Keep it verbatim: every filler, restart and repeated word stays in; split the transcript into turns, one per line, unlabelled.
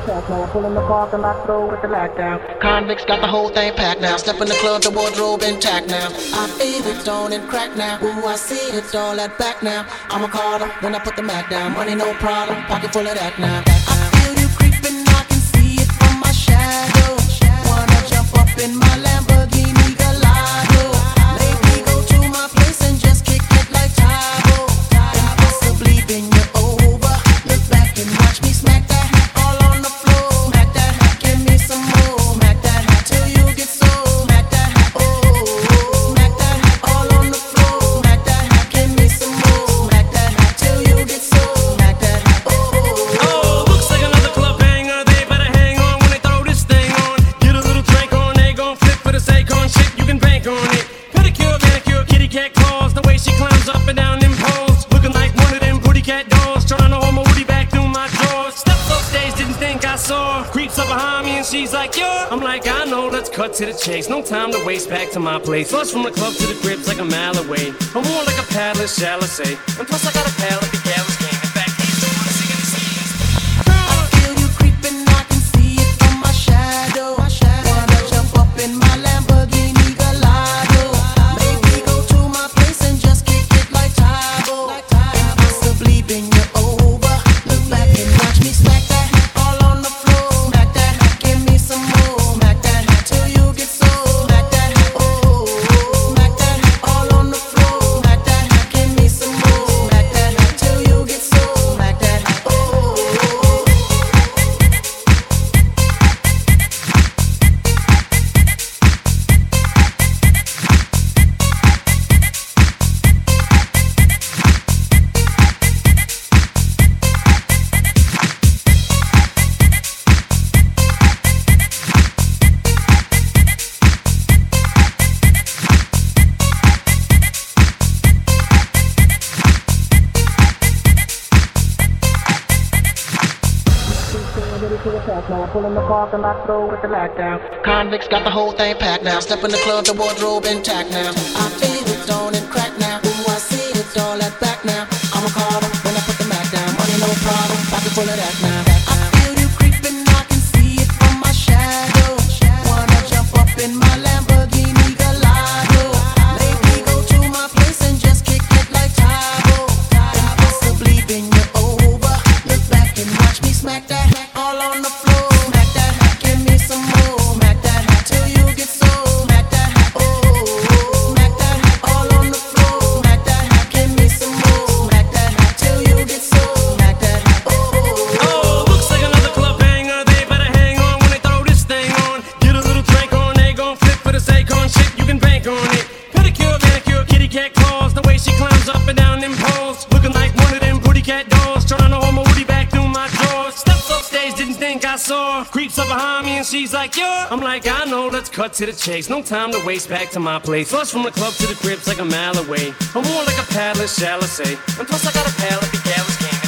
attack now. Pull in the park and I throw with the lockdown. Convicts got the whole thing packed now. Step in the club, the wardrobe intact now. I feel it on and crack now. Ooh, I see it all at back now. I'm a Carter when I put the Mac down. Money no problem, pocket full of that now. I feel you creeping, I can see it from my shadow. Wanna jump up in my Lamborghini Gallardo. Maybe go to my place and just kick it like Taco. And possibly bend you over. Look back and watch me smack that all on the floor. Smack that, give me some more. Smack that till you get so. Smack that, oh. Smack that all on the floor. Smack that, give me some more. Smack that till you get so. Smack that, oh.
Oh, looks like another club banger. They better hang on when they throw this thing on. Get a little drink on, they gon' flip for the sake on shit. You can bank on it. Pedicure, manicure, kitty cat claws. The way she climbs up and down them poles, looking like one of them booty cat dolls. Trying to hold my booty back through my drawers. Steps off stage, didn't think I saw. Creeps up behind me and she's like, yo. I'm like, I know, let's cut to the chase. No time to waste, back to my place. Flush from the club to the cribs like a mile away. I'm more like a paddler, shall I say. And plus I got a pal if the gal is game. In fact, he's the one singing the scenes.
I feel you creeping, I can see it from my shadow. Wanna jump up in my Lamborghini Gallardo. Maybe go to my place and just kick it like Taco. And possibly bend you over. Look back and watch me smack that all on the floor. Smack that, give me some more. Smack that till you get so. Smack that, oh. Smack that all on the floor. Smack that, give me some more. Smack that till you get so. Smack that, oh. Now pull in the park and I throw with the lockdown. Convicts got the whole thing packed now. Step in the club, the wardrobe intact now. I feel it on and crack now. Ooh, I see it all at back now. I'm a Carter when I put the Mac down. Money no problem, pocket full of that now. I feel you creeping, I can see it from my shadow. Wanna jump up in my Lamborghini Gallardo. Maybe go to my place and just kick it like Taco. And possibly bend you over. Look back and watch me smack that all on the floor. Smack that, give me some more. Smack that till you get so. Smack that, oh. Smack that all on the floor. Smack that, give me some more. Smack that till you get so. Smack that, oh.
Oh, looks like another club banger. They better hang on when they throw this thing on. Get a little drink on, they gon' flip for the sake on shit. You can bank on it. Pedicure, manicure, kitty cat claws. The way she climbs up and down them poles, looking like one of them booty cat dolls. Trying to hold my booty back through my drawers. Steps off stage, didn't think I saw. Creeps up behind me and she's like, yo. I'm like, I know, let's cut to the chase. No time to waste, back to my place. Flush from the club to the cribs like a mile away. I'm more like a paddler, shall I say. And plus I got a pal if the gal is game.